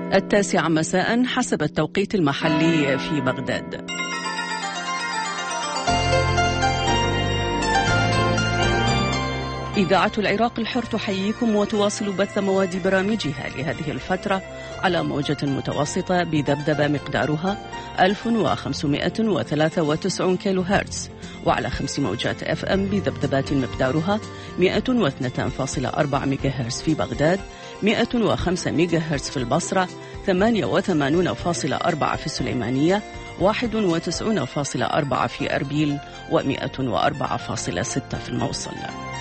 9 مساء حسب التوقيت المحلي في بغداد. إذاعة العراق الحر تحييكم وتواصل بث مواد برامجها لهذه الفترة على موجة متوسطة بذبذبة مقدارها 1593 كيلو هرتز، وعلى 5 موجات FM بذبذبات مقدارها 102.4 ميجا هرتز في بغداد، 105 ميجا هرتز في البصرة، 88.4 في السليمانية، 91.4 في أربيل، و104.6 في الموصل.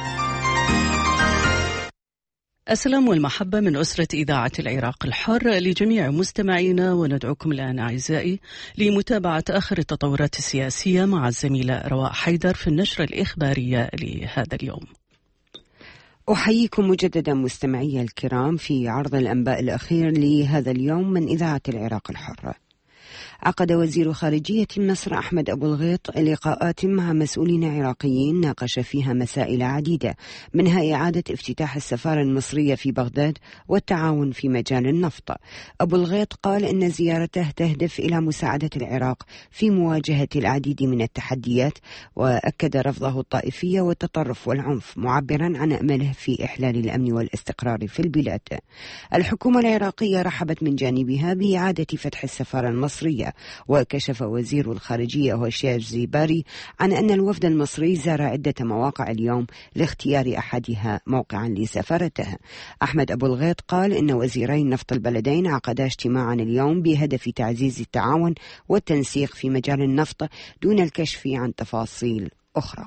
السلام والمحبة من أسرة إذاعة العراق الحر لجميع مستمعينا، وندعوكم الآن أعزائي لمتابعة آخر التطورات السياسية مع الزميلة رواء حيدر في النشرة الإخبارية لهذا اليوم. أحييكم مجددا مستمعي الكرام في عرض الأنباء الأخير لهذا اليوم من إذاعة العراق الحر. عقد وزير خارجية مصر أحمد أبو الغيط لقاءات مع مسؤولين عراقيين ناقش فيها مسائل عديدة، منها إعادة افتتاح السفارة المصرية في بغداد والتعاون في مجال النفط. أبو الغيط قال إن زيارته تهدف إلى مساعدة العراق في مواجهة العديد من التحديات، وأكد رفضه الطائفية والتطرف والعنف، معبرا عن أمله في إحلال الأمن والاستقرار في البلاد. الحكومة العراقية رحبت من جانبها بإعادة فتح السفارة المصرية، وكشف وزير الخارجية هشام زيباري عن أن الوفد المصري زار عدة مواقع اليوم لاختيار أحدها موقعا لسفارته. أحمد أبو الغيط قال إن وزيري نفط البلدين عقدا اجتماعا اليوم بهدف تعزيز التعاون والتنسيق في مجال النفط دون الكشف عن تفاصيل أخرى.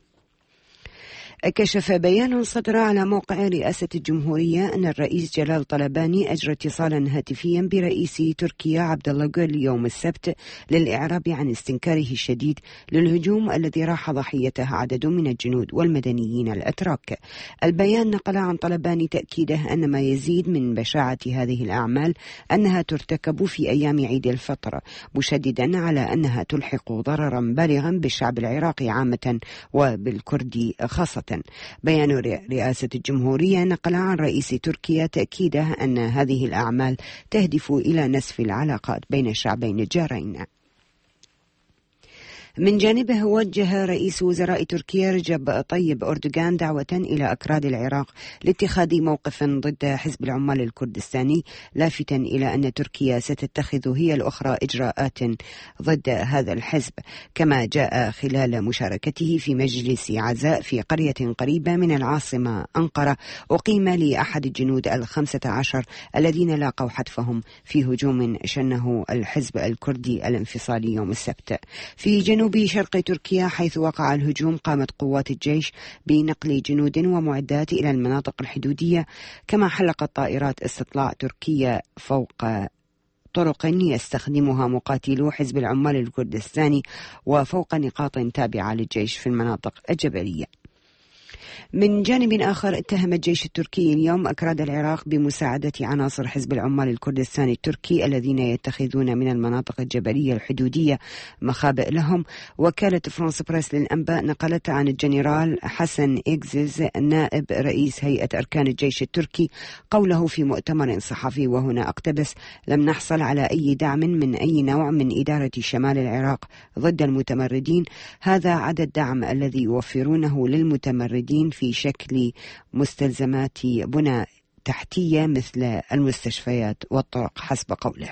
كشف بيان صدر على موقع رئاسة الجمهورية أن الرئيس جلال طلباني أجرى اتصالا هاتفيا برئيس تركيا عبد الله جول يوم السبت للإعراب عن استنكاره الشديد للهجوم الذي راح ضحيته عدد من الجنود والمدنيين الأتراك. البيان نقل عن طلباني تأكيده أن ما يزيد من بشاعة هذه الأعمال أنها ترتكب في أيام عيد الفطر، مشددا على أنها تلحق ضررا بالغا بالشعب العراقي عامة وبالكردي خاصة. بيان رئاسة الجمهورية نقل عن رئيس تركيا تأكيده أن هذه الأعمال تهدف إلى نسف العلاقات بين الشعبين الجارين. من جانبه وجه رئيس وزراء تركيا رجب طيب أردوغان دعوة إلى أكراد العراق لاتخاذ موقف ضد حزب العمال الكردستاني، لافتا إلى أن تركيا ستتخذ هي الأخرى إجراءات ضد هذا الحزب. كما جاء خلال مشاركته في مجلس عزاء في قرية قريبة من العاصمة أنقرة أقيم لأحد الجنود 15 الذين لاقوا حتفهم في هجوم شنه الحزب الكردي الانفصالي يوم السبت. في جنوب شرق تركيا حيث وقع الهجوم قامت قوات الجيش بنقل جنود ومعدات إلى المناطق الحدودية، كما حلقت طائرات استطلاع تركيا فوق طرق يستخدمها مقاتلو حزب العمال الكردستاني وفوق نقاط تابعة للجيش في المناطق الجبلية. من جانب آخر اتهم الجيش التركي اليوم أكراد العراق بمساعدة عناصر حزب العمال الكردستاني التركي الذين يتخذون من المناطق الجبلية الحدودية مخابئ لهم. وكالة فرانس بريس للأنباء نقلت عن الجنرال حسن إكزز نائب رئيس هيئة أركان الجيش التركي قوله في مؤتمر صحفي، وهنا أقتبس: لم نحصل على أي دعم من أي نوع من إدارة شمال العراق ضد المتمردين، هذا عدا الدعم الذي يوفرونه للمتمردين في شكل مستلزمات بناء تحتية مثل المستشفيات والطرق حسب قوله.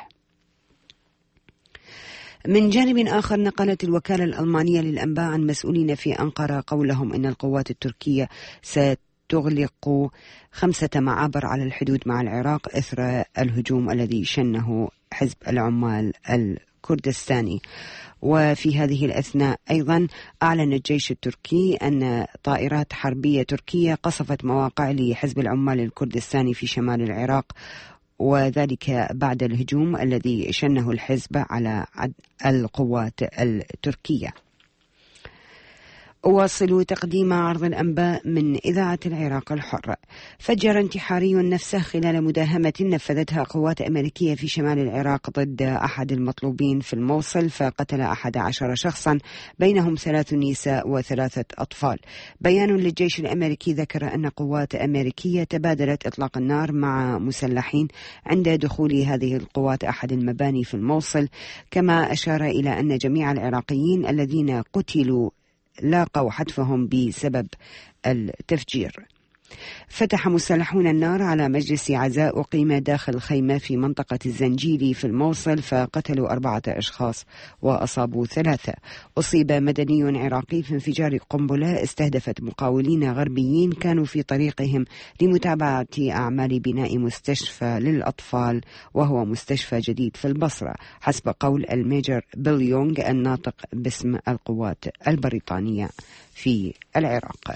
من جانب آخر نقلت الوكالة الألمانية للأنباء عن مسؤولين في أنقرة قولهم إن القوات التركية ستغلق 5 معابر على الحدود مع العراق إثر الهجوم الذي شنه حزب العمال الكردستاني. وفي هذه الأثناء أيضا أعلن الجيش التركي أن طائرات حربية تركية قصفت مواقع لحزب العمال الكردستاني في شمال العراق، وذلك بعد الهجوم الذي شنه الحزب على القوات التركية. واصلوا تقديم عرض الأنباء من إذاعة العراق الحر. فجر انتحاري نفسه خلال مداهمة نفذتها قوات أمريكية في شمال العراق ضد أحد المطلوبين في الموصل، فقتل 11 شخصا بينهم 3 نساء و3 أطفال. بيان للجيش الأمريكي ذكر أن قوات أمريكية تبادلت إطلاق النار مع مسلحين عند دخول هذه القوات أحد المباني في الموصل، كما أشار إلى أن جميع العراقيين الذين قتلوا لاقوا حتفهم بسبب التفجير. فتح مسلحون النار على مجلس عزاء أقيم داخل خيمة في منطقة الزنجيلي في الموصل، فقتلوا 4 أشخاص وأصابوا 3. أصيب مدني عراقي في انفجار قنبلة استهدفت مقاولين غربيين كانوا في طريقهم لمتابعة أعمال بناء مستشفى للأطفال، وهو مستشفى جديد في البصرة، حسب قول الميجر بيل يونغ الناطق باسم القوات البريطانية في العراق.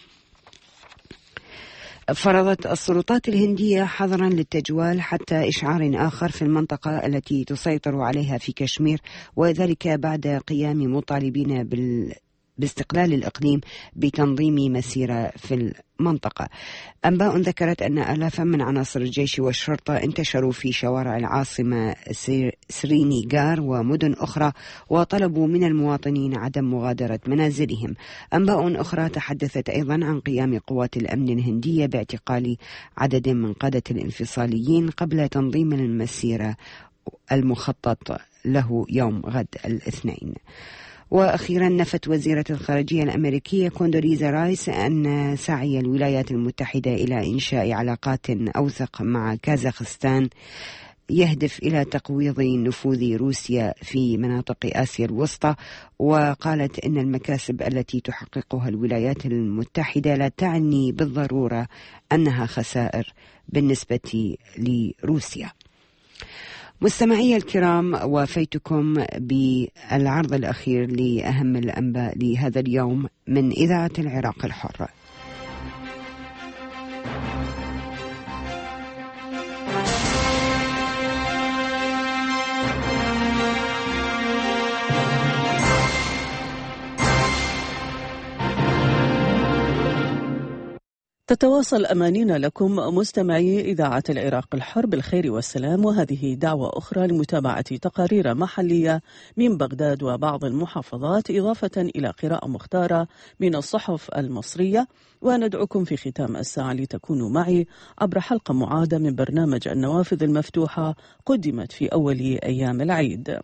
فرضت السلطات الهندية حظرا للتجوال حتى إشعار آخر في المنطقة التي تسيطر عليها في كشمير، وذلك بعد قيام مطالبين باستقلال الإقليم بتنظيم مسيرة في المنطقة. أنباء ذكرت أن آلافا من عناصر الجيش والشرطة انتشروا في شوارع العاصمة سرينيغار ومدن أخرى وطلبوا من المواطنين عدم مغادرة منازلهم. أنباء أخرى تحدثت أيضا عن قيام قوات الأمن الهندية باعتقال عدد من قادة الانفصاليين قبل تنظيم المسيرة المخطط له يوم غد الاثنين. وأخيرا نفت وزيرة الخارجية الأمريكية كوندوليزا رايس أن سعي الولايات المتحدة إلى إنشاء علاقات أوثق مع كازاخستان يهدف إلى تقويض نفوذ روسيا في مناطق آسيا الوسطى، وقالت إن المكاسب التي تحققها الولايات المتحدة لا تعني بالضرورة أنها خسائر بالنسبة لروسيا. مستمعي الكرام، وافيتكم بالعرض الأخير لأهم الأنباء لهذا اليوم من إذاعة العراق الحر. تتواصل أمانينا لكم مستمعي إذاعة العراق الحر بالخير والسلام، وهذه دعوة أخرى لمتابعة تقارير محلية من بغداد وبعض المحافظات، إضافة إلى قراءة مختارة من الصحف المصرية. وندعوكم في ختام الساعة لتكونوا معي عبر حلقة معادة من برنامج النوافذ المفتوحة قدمت في أول أيام العيد.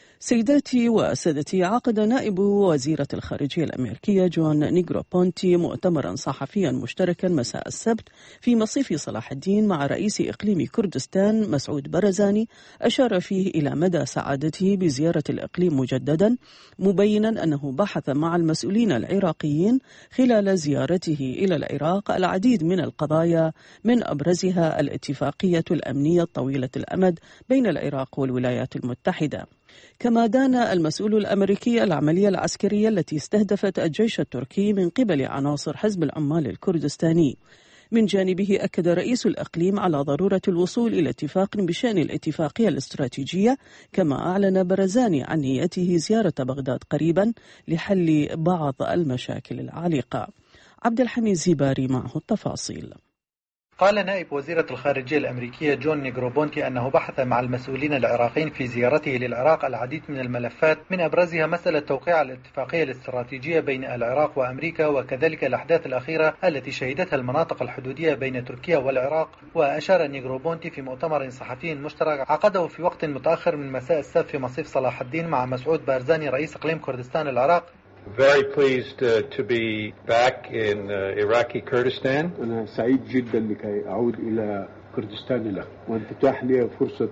سيداتي وسادتي، عقد نائب وزيرة الخارجية الأمريكية جون نيغروبونتي مؤتمرا صحفيا مشتركا مساء السبت في مصيف صلاح الدين مع رئيس إقليم كردستان مسعود برزاني، أشار فيه إلى مدى سعادته بزيارة الإقليم مجددا، مبينا أنه بحث مع المسؤولين العراقيين خلال زيارته إلى العراق العديد من القضايا من أبرزها الاتفاقية الأمنية طويلة الأمد بين العراق والولايات المتحدة. كما دان المسؤول الأمريكي العملية العسكرية التي استهدفت الجيش التركي من قبل عناصر حزب العمال الكردستاني. من جانبه أكد رئيس الإقليم على ضرورة الوصول إلى اتفاق بشأن الاتفاقية الاستراتيجية، كما أعلن برزاني عن نيته زيارة بغداد قريبا لحل بعض المشاكل العالقة. عبد الحميد زيباري معه التفاصيل. قال نائب وزيرة الخارجية الأمريكية جون نيغروبونتي أنه بحث مع المسؤولين العراقيين في زيارته للعراق العديد من الملفات، من أبرزها مسألة توقيع الاتفاقية الاستراتيجية بين العراق وأمريكا، وكذلك الأحداث الأخيرة التي شهدتها المناطق الحدودية بين تركيا والعراق. وأشار نيغروبونتي في مؤتمر صحفي مشترك عقده في وقت متأخر من مساء السبت في مصيف صلاح الدين مع مسعود بارزاني رئيس إقليم كردستان العراق. Very pleased to be back in Iraqi Kurdistan. أنا سعيد جدا لكي أعود إلى كردستان له، وأن تتاح لي فرصة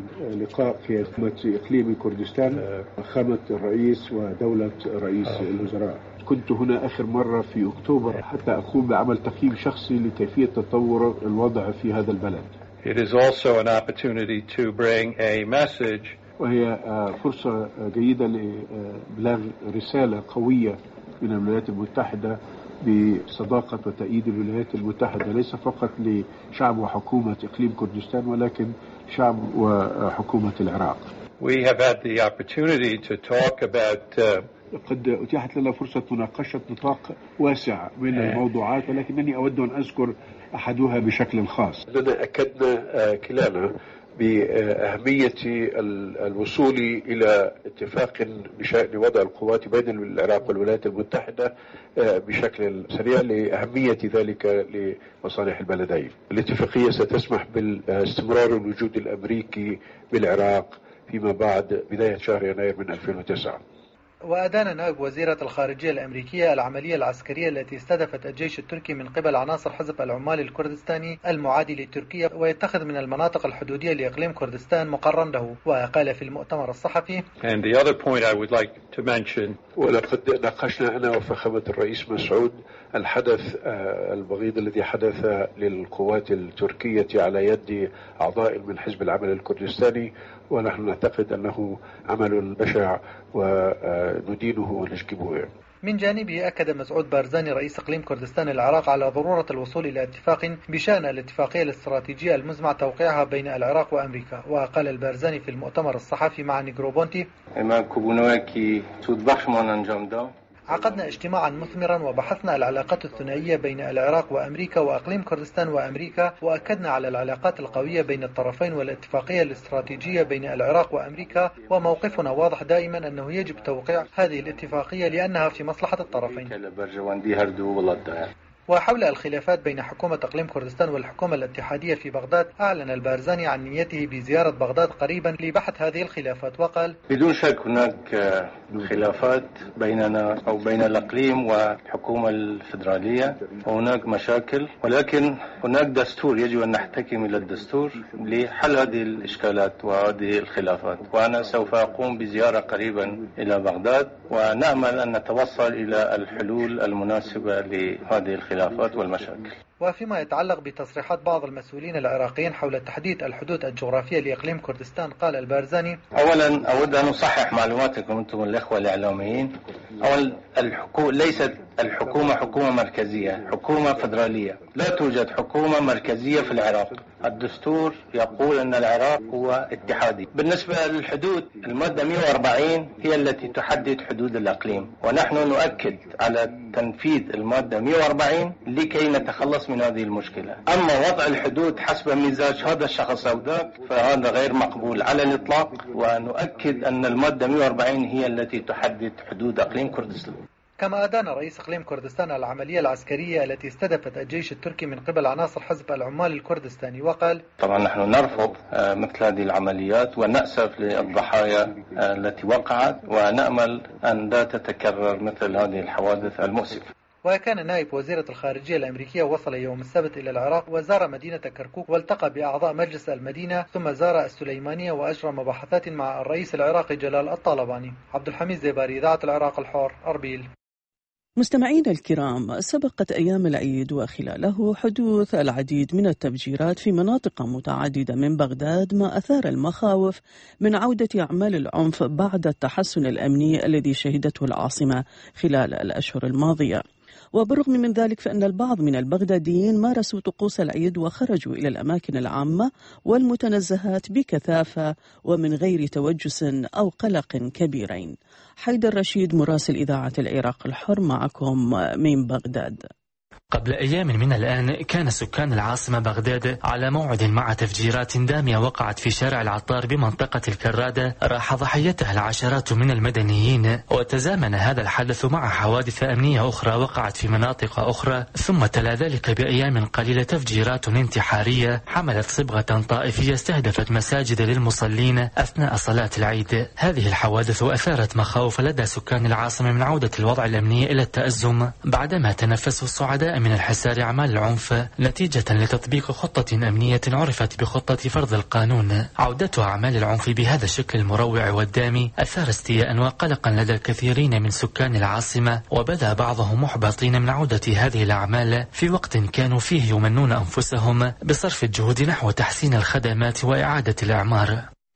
اللقاء في إقليم كردستان فخامة الرئيس ودولة رئيس الوزراء. كنت هنا آخر مرة في أكتوبر حتى أقوم بعمل تقييم شخصي لكيفية تطور الوضع في هذا البلد. It is also an opportunity to bring a message. وهي فرصة جيدة لإبلاغ رسالة قوية من الولايات المتحدة بصداقة وتأييد الولايات المتحدة ليس فقط لشعب وحكومة إقليم كردستان ولكن شعب وحكومة العراق. We have had the opportunity to talk about قد أتيحت لنا فرصة مناقشة نطاق واسع من الموضوعات، ولكنني أود أن أذكر أحدها بشكل خاص. لنا أكدنا كلانا بأهمية الوصول إلى اتفاق بشأن وضع القوات بين العراق والولايات المتحدة بشكل سريع لأهمية ذلك لمصالح البلدين. الاتفاقية ستسمح باستمرار الوجود الأمريكي بالعراق فيما بعد بداية شهر يناير من 2009. وأدان نائب وزيرة الخارجية الأمريكية العملية العسكرية التي استهدفت الجيش التركي من قبل عناصر حزب العمال الكردستاني المعادي لتركيا ويتخذ من المناطق الحدودية لإقليم كردستان مقرا له. وقال في المؤتمر الصحفي: ولقد ناقشنا أنا وفخامة الرئيس مسعود الحدث البغيض الذي حدث للقوات التركية على يد أعضاء من حزب العمل الكردستاني، ونحن نعتقد أنه عمل بشع وندينه ونجكبه. من جانبه أكد مسعود بارزاني رئيس إقليم كردستان العراق على ضرورة الوصول إلى اتفاق بشأن الاتفاقية الاستراتيجية المزمع توقيعها بين العراق وأمريكا. وقال البارزاني في المؤتمر الصحفي مع نيغروبونتي: عقدنا اجتماعا مثمرا وبحثنا العلاقات الثنائية بين العراق وأمريكا وأقليم كردستان وأمريكا، وأكدنا على العلاقات القوية بين الطرفين والاتفاقية الاستراتيجية بين العراق وأمريكا، وموقفنا واضح دائما أنه يجب توقيع هذه الاتفاقية لأنها في مصلحة الطرفين. وحول الخلافات بين حكومة إقليم كردستان والحكومة الاتحادية في بغداد، أعلن البارزاني عن نيته بزيارة بغداد قريبا لبحث هذه الخلافات وقال: بدون شك هناك خلافات بيننا أو بين الإقليم والحكومة الفدرالية، وهناك مشاكل، ولكن هناك دستور يجب أن نحتكم إلى الدستور لحل هذه الإشكالات وهذه الخلافات. وأنا سوف أقوم بزيارة قريبا إلى بغداد، ونأمل أن نتوصل إلى الحلول المناسبة لهذه الخلافات والمشاكل. وفيما يتعلق بتصريحات بعض المسؤولين العراقيين حول تحديد الحدود الجغرافية لإقليم كردستان، قال البارزاني: أولا أود أن أصحح معلوماتكم أنتم الإخوة الإعلاميين. أولا ليست الحكومة حكومة مركزية، حكومة فدرالية. لا توجد حكومة مركزية في العراق. الدستور يقول أن العراق هو اتحادي. بالنسبة للحدود، المادة 140 هي التي تحدد حدود الإقليم، ونحن نؤكد على تنفيذ المادة 140 لكي نتخلص من هذه المشكلة. أما وضع الحدود حسب مزاج هذا الشخص أو ذاك فهذا غير مقبول على الإطلاق، ونؤكد أن المادة 140 هي التي تحدد حدود إقليم كردستان. كما أدان رئيس إقليم كردستان العملية العسكرية التي استهدفت الجيش التركي من قبل عناصر حزب العمال الكردستاني وقال: طبعا نحن نرفض مثل هذه العمليات ونأسف للضحايا التي وقعت، ونأمل أن لا تتكرر مثل هذه الحوادث المؤسفة. وكان نائب وزيرة الخارجية الأمريكية وصل يوم السبت إلى العراق وزار مدينة كركوك والتقى بأعضاء مجلس المدينة، ثم زار السليمانية وأجرى مباحثات مع الرئيس العراقي جلال الطالباني. عبد الحميد زيباري، إذاعة العراق الحر، أربيل. مستمعينا الكرام، سبقت أيام العيد وخلاله حدوث العديد من التفجيرات في مناطق متعددة من بغداد، ما أثار المخاوف من عودة أعمال العنف بعد التحسن الأمني الذي شهدته العاصمة خلال الأشهر الماضية. وبالرغم من ذلك فإن البعض من البغداديين مارسوا طقوس العيد وخرجوا إلى الأماكن العامة والمتنزهات بكثافة ومن غير توجس أو قلق كبيرين. حيدر رشيد، مراسل إذاعة العراق الحر، معكم من بغداد. قبل أيام من الآن كان سكان العاصمة بغداد على موعد مع تفجيرات دامية وقعت في شارع العطار بمنطقة الكرادة راح ضحيتها العشرات من المدنيين، وتزامن هذا الحدث مع حوادث أمنية أخرى وقعت في مناطق أخرى، ثم تلا ذلك بأيام قليلة تفجيرات انتحارية حملت صبغة طائفية استهدفت مساجد للمصلين أثناء صلاة العيد. هذه الحوادث أثارت مخاوف لدى سكان العاصمة من عودة الوضع الأمني إلى التأزم بعدما تنفسوا الصعداء من الحسار أعمال العنف نتيجة لتطبيق خطة أمنية عرفت بخطة فرض القانون. عودة أعمال العنف بهذا الشكل المروع والدامي أثار استياء وقلقا لدى الكثيرين من سكان العاصمة، وبدأ بعضهم محبطين من عودة هذه الأعمال في وقت كانوا فيه يمنون أنفسهم بصرف الجهود نحو تحسين الخدمات وإعادة الإعمار.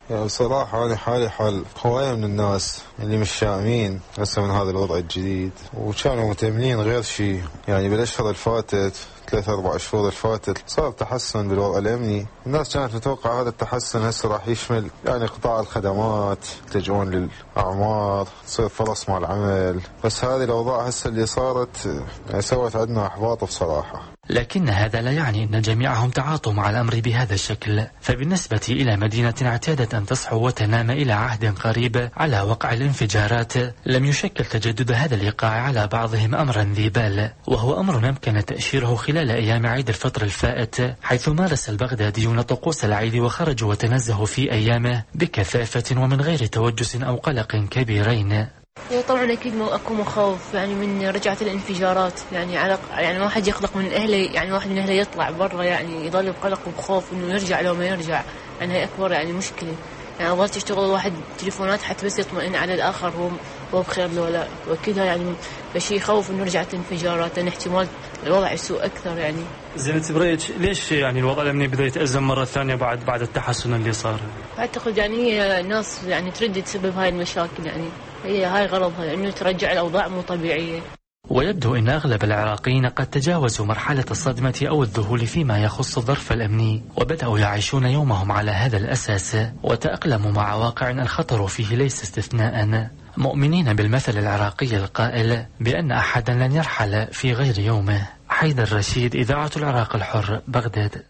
يعني بصراحة أنا حالي حال هواية من الناس اللي مش شائمين هسه من هذا الوضع الجديد، وكانوا متأملين غير شيء. يعني بالأشهر الفاتت 3-4 أشهر الفاتت صار تحسن بالوضع الأمني. الناس كانت متوقعة هذا التحسن هسه راح يشمل يعني قطاع الخدمات، يتجهون للأعمار، تصير فرص مع العمل، بس هذه الأوضاع هسه اللي صارت يعني سوت عندنا إحباط بصراحة. لكن هذا لا يعني أن جميعهم تعاطوا مع الأمر بهذا الشكل. فبالنسبة إلى مدينة اعتادت أن تصحو وتنام إلى عهد قريب على وقع الانفجارات، لم يشكل تجدد هذا الإيقاع على بعضهم أمرا ذي بال، وهو أمر أمكن تأشيره خلال أيام عيد الفطر الفائت، حيث مارس البغداديون طقوس العيد وخرجوا وتنزهوا في أيامه بكثافة ومن غير توجس أو قلق كبيرين. طبعا اكيد اكو مخاوف يعني من رجعة الانفجارات، يعني واحد يقلق من اهله، يعني واحد من اهله يطلع برا يعني يضل بقلق وبخوف انه يرجع لو ما يرجع، يعني هي اكبر يعني مشكله. يعني ظل تشتغل الواحد تليفونات حتى بس يطمئن على الاخر هو بخير له ولا، واكيد يعني بشي يخوف انه رجعت انفجارات، لان احتمال الوضع يسوء اكثر. يعني زين تبريج ليش يعني الوضع الامني بدا يتأزم مره ثانيه بعد التحسن اللي صار؟ اعتقد يعني هي الناس يعني ترد تسبب هاي المشاكل، يعني هي هاي غرضها انه ترجع الاوضاع مو طبيعيه. ويبدو أن أغلب العراقيين قد تجاوزوا مرحلة الصدمة أو الذهول فيما يخص الظرف الأمني، وبدأوا يعيشون يومهم على هذا الأساس، وتأقلموا مع واقع الخطر فيه ليس استثناء، مؤمنين بالمثل العراقي القائل بأن أحدا لن يرحل في غير يومه. حيدر رشيد، إذاعة العراق الحر، بغداد.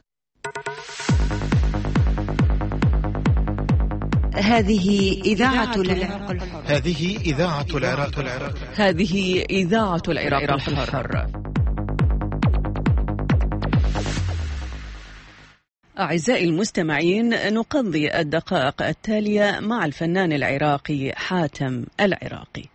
هذه إذاعة العراق الحر. هذه إذاعة العراق الحر. هذه إذاعة العراق الحر. أعزائي المستمعين، نقضي الدقائق التالية مع الفنان العراقي حاتم العراقي.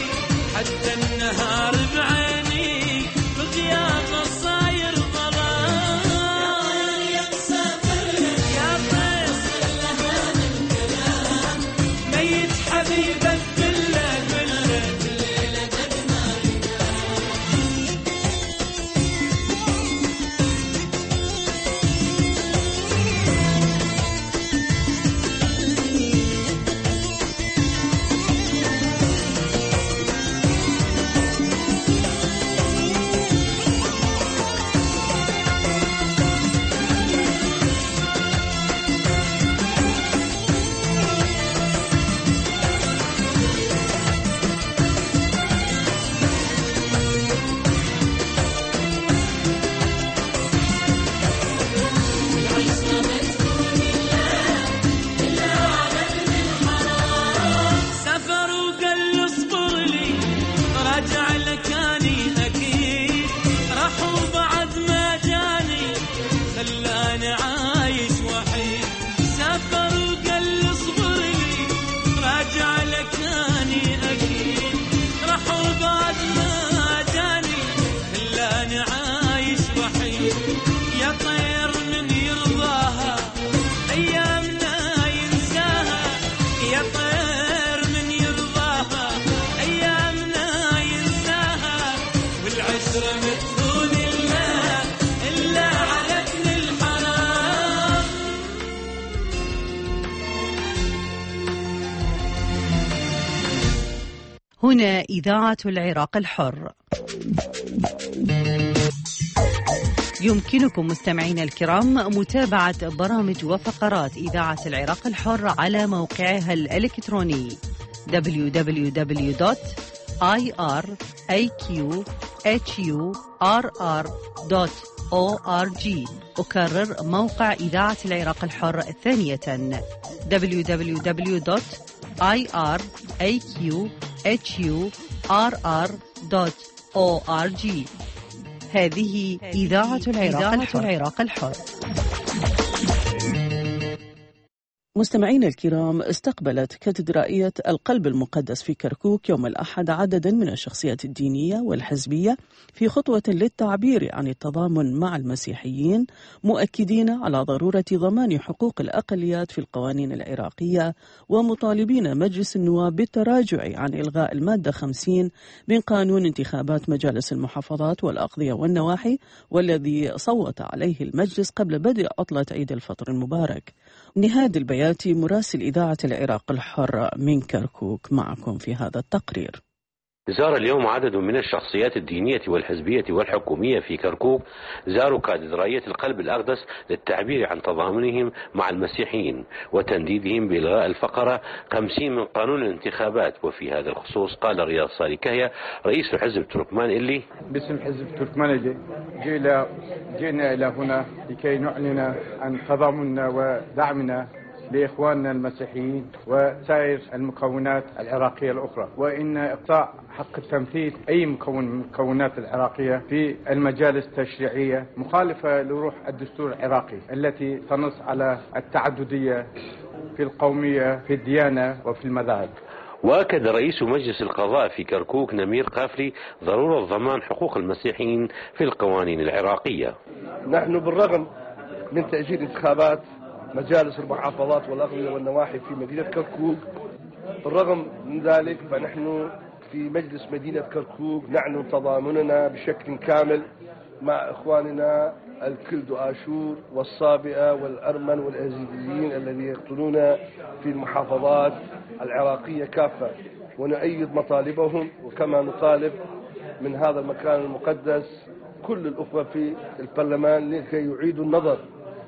حتى النهار بعيني بغيابه صاير ظلام. هنا إذاعة العراق الحر. يمكنكم مستمعينا الكرام متابعة برامج وفقرات إذاعة العراق الحر على موقعها الإلكتروني www.iraqhurr.org. أكرر موقع إذاعة العراق الحر ثانية www.iraqhurr.org. هذه إذاعة العراق الحر. مستمعينا الكرام، استقبلت كاتدرائية القلب المقدس في كركوك يوم الأحد عددا من الشخصيات الدينية والحزبية في خطوة للتعبير عن التضامن مع المسيحيين، مؤكدين على ضرورة ضمان حقوق الأقليات في القوانين العراقية، ومطالبين مجلس النواب بالتراجع عن إلغاء المادة 50 من قانون انتخابات مجالس المحافظات والأقضية والنواحي، والذي صوت عليه المجلس قبل بدء عطلة عيد الفطر المبارك. نهاد البياتي مراسل إذاعة العراق الحر من كركوك معكم في هذا التقرير. زار اليوم عدد من الشخصيات الدينية والحزبية والحكومية في كركوك زاروا كاتدرائية القلب الأقدس للتعبير عن تضامنهم مع المسيحيين وتنديدهم بإلغاء الفقرة 50 من قانون الانتخابات. وفي هذا الخصوص قال رياض صالكايا رئيس حزب تركمان اللي باسم حزب تركمان اللي جئنا إلى هنا لكي نعلن عن تضامننا ودعمنا لإخواننا المسيحيين وسائر المكونات العراقية الأخرى، وإن إقطاع حق التمثيل أي مكون من المكونات العراقية في المجالس التشريعية مخالفة لروح الدستور العراقي التي تنص على التعددية في القومية في الديانة وفي المذاهب. وأكد رئيس مجلس القضاء في كركوك نمير قافلي ضرورة ضمان حقوق المسيحيين في القوانين العراقية. نحن بالرغم من تأجيل انتخابات مجالس المحافظات والأقضية والنواحي في مدينة كركوك، بالرغم من ذلك فنحن في مجلس مدينة كركوك نعلن تضامننا بشكل كامل مع إخواننا الكلد وآشور والصابئة والأرمن والأزيديين الذين يقتلون في المحافظات العراقية كافة، ونؤيد مطالبهم، وكما نطالب من هذا المكان المقدس كل الأخوة في البرلمان لكي يعيدوا النظر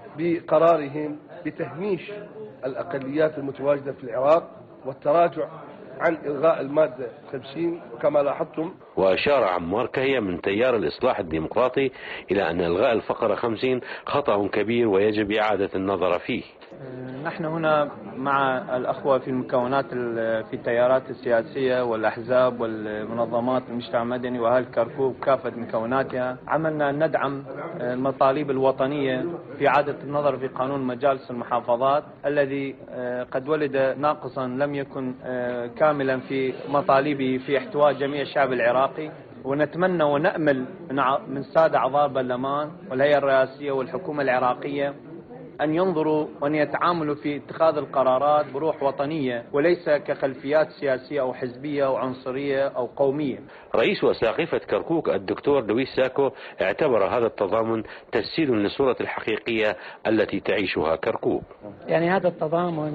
بقرارهم بتهميش الأقليات المتواجدة في العراق والتراجع عن إلغاء المادة 50 كما لاحظتم. وأشار عمار كهية من تيار الإصلاح الديمقراطي إلى أن إلغاء الفقرة 50 خطأ كبير ويجب إعادة النظر فيه. نحن هنا مع الأخوة في المكونات في التيارات السياسية والأحزاب والمنظمات المجتمع المدني وأهل كركوك كافة مكوناتها، عملنا أن ندعم المطالب الوطنية في إعادة النظر في قانون مجالس المحافظات الذي قد ولد ناقصا لم يكن كاملا في مطالبه في احتواء جميع الشعب العراقي. ونتمنى ونأمل من السادة أعضاء البرلمان والهيئة الرئاسية والحكومة العراقية أن ينظروا وأن يتعاملوا في اتخاذ القرارات بروح وطنية وليس كخلفيات سياسية أو حزبية أو عنصرية أو قومية. رئيس وساقفة كركوك الدكتور لويس ساكو اعتبر هذا التضامن تجسيد للصورة الحقيقية التي تعيشها كركوك. يعني هذا التضامن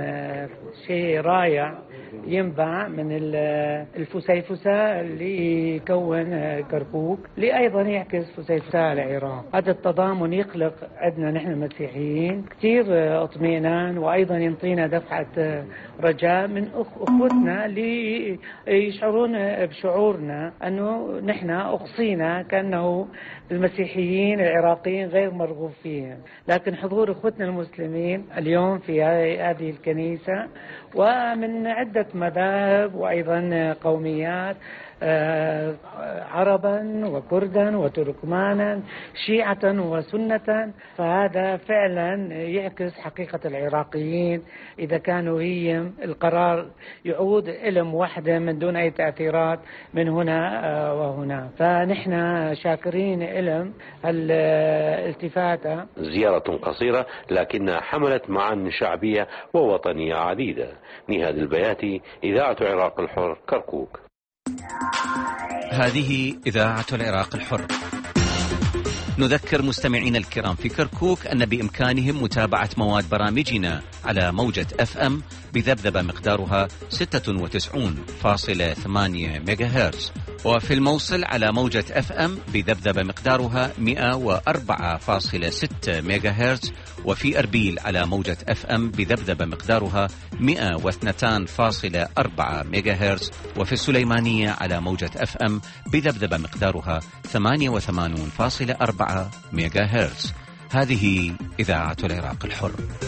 شيء رائع ينبع من الفسيفساء اللي يكون كركوك اللي أيضا يعكس فسيفساء العراق. هذا التضامن يخلق عندنا نحن المسيحيين كثير اطمئنان، وأيضا ينطينا دفعة رجاء من أخوتنا اللي يشعرون بشعورنا أنه نحن أقصينا كأنه المسيحيين العراقيين غير مرغوب فيهم. لكن حضور أخوتنا المسلمين اليوم في هذه الكنيسة ومن عدة مذاهب وأيضا قوميات، عربا وكردا وتركمانا شيعة وسنة، فهذا فعلا يعكس حقيقة العراقيين إذا كانوا هي القرار يعود إلهم وحده من دون أي تأثيرات من هنا وهنا. فنحن شاكرين إلهم الالتفاتة. زيارة قصيرة لكنها حملت معاني شعبية ووطنية عديدة. نهاد البياتي، إذاعة العراق الحر، كركوك. هذه إذاعة العراق الحر. نذكر مستمعين الكرام في كركوك أن بإمكانهم متابعة مواد برامجنا على موجة FM بذبذبة مقدارها 96.8 ميجا هرتز، وفي الموصل على موجة FM بذبذبة مقدارها 104.6 ميجا هرتز، وفي أربيل على موجة FM بذبذبة مقدارها 102.4 ميجا هرتز، وفي السليمانية على موجة FM بذبذبة مقدارها 88.4 ميجا هرتز. هذه إذاعة العراق الحر.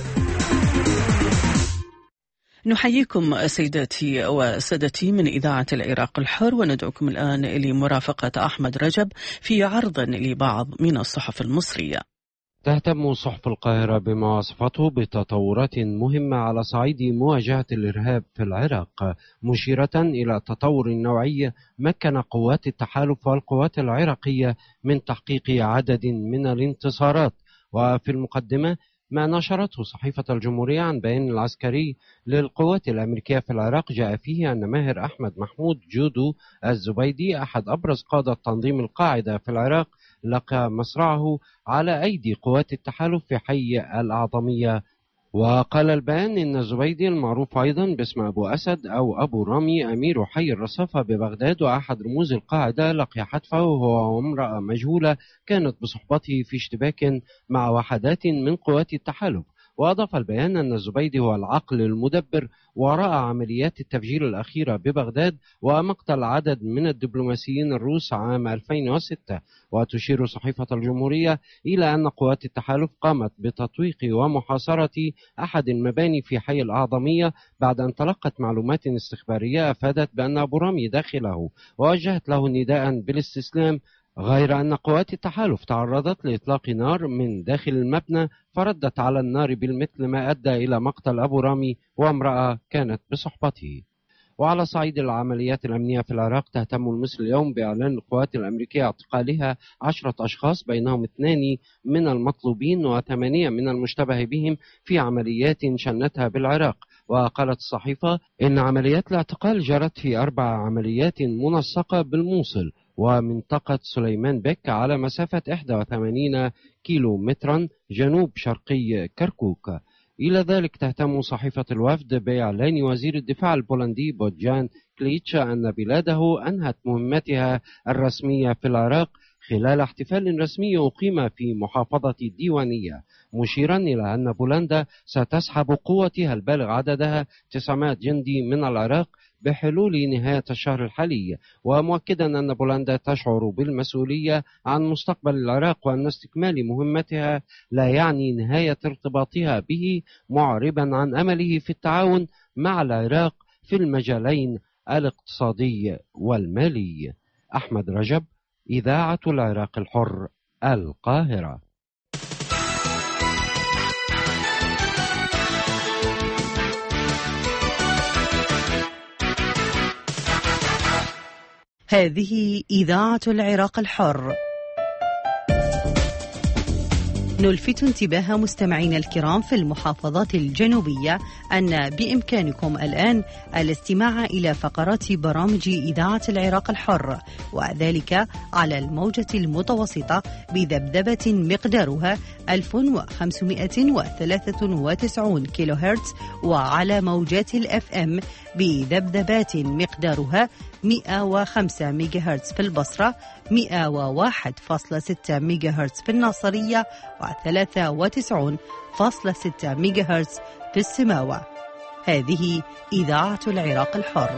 نحييكم سيداتي وسادتي من إذاعة العراق الحر، وندعوكم الآن لمرافقة أحمد رجب في عرض لبعض من الصحف المصرية. تهتم صحف القاهرة بما وصفته بتطورات مهمة على صعيد مواجهة الإرهاب في العراق، مشيرة إلى تطور نوعي مكن قوات التحالف والقوات العراقية من تحقيق عدد من الانتصارات. وفي المقدمة ما نشرته صحيفة الجمهورية عن بيان العسكري للقوات الأمريكية في العراق جاء فيه أن ماهر أحمد محمود جودو الزبيدي أحد أبرز قادة تنظيم القاعدة في العراق لقى مصرعه على أيدي قوات التحالف في حي الأعظمية. وقال البيان إن الزبيدي المعروف أيضا باسم أبو أسد أو أبو رامي أمير حي الرصافة ببغداد وأحد رموز القاعدة لقي حتفه وهو امرأة مجهولة كانت بصحبته في اشتباك مع وحدات من قوات التحالف. وأضاف البيان أن الزبيدي هو العقل المدبر وراء عمليات التفجير الأخيرة ببغداد ومقتل عدد من الدبلوماسيين الروس عام 2006. وتشير صحيفة الجمهورية إلى أن قوات التحالف قامت بتطويق ومحاصرة أحد المباني في حي الأعظمية بعد أن تلقت معلومات استخبارية أفادت بأن أبو رامي داخله، ووجهت له نداء بالاستسلام، غير أن قوات التحالف تعرضت لإطلاق نار من داخل المبنى فردت على النار بالمثل ما أدى إلى مقتل أبو رامي وامرأة كانت بصحبته. وعلى صعيد العمليات الأمنية في العراق تهتم المصري اليوم بإعلان القوات الأمريكية اعتقالها 10 أشخاص بينهم 2 من المطلوبين و8 من المشتبه بهم في عمليات شنتها بالعراق. وقالت الصحيفة إن عمليات الاعتقال جرت في 4 عمليات منسقة بالموصل ومنطقة سليمان بك على مسافة 81 كيلو مترا جنوب شرقي كركوك. إلى ذلك تهتم صحيفة الوفد بإعلان وزير الدفاع البولندي بوجان كليتش أن بلاده أنهت مهمتها الرسمية في العراق خلال احتفال رسمي أقيم في محافظة الديوانية، مشيرا إلى أن بولندا ستسحب قوتها البالغ عددها 900 جندي من العراق بحلول نهاية الشهر الحالي، ومؤكدا أن بولندا تشعر بالمسؤولية عن مستقبل العراق وأن استكمال مهمتها لا يعني نهاية ارتباطها به، معربا عن أمله في التعاون مع العراق في المجالين الاقتصادي والمالي. أحمد رجب، إذاعة العراق الحر، القاهرة. هذه إذاعة العراق الحر. نلفت انتباه مستمعينا الكرام في المحافظات الجنوبية أن بإمكانكم الآن الاستماع إلى فقرات برامج إذاعة العراق الحر، وذلك على الموجة المتوسطة بذبذبة مقدارها 1593 كيلو هرتز، وعلى موجات الFM بذبذبات مقدارها 105 ميجا هرتز في البصرة، 101.6 ميجا هرتز في الناصرية، و93.6 ميجا هرتز في السماوة. هذه إذاعة العراق الحر.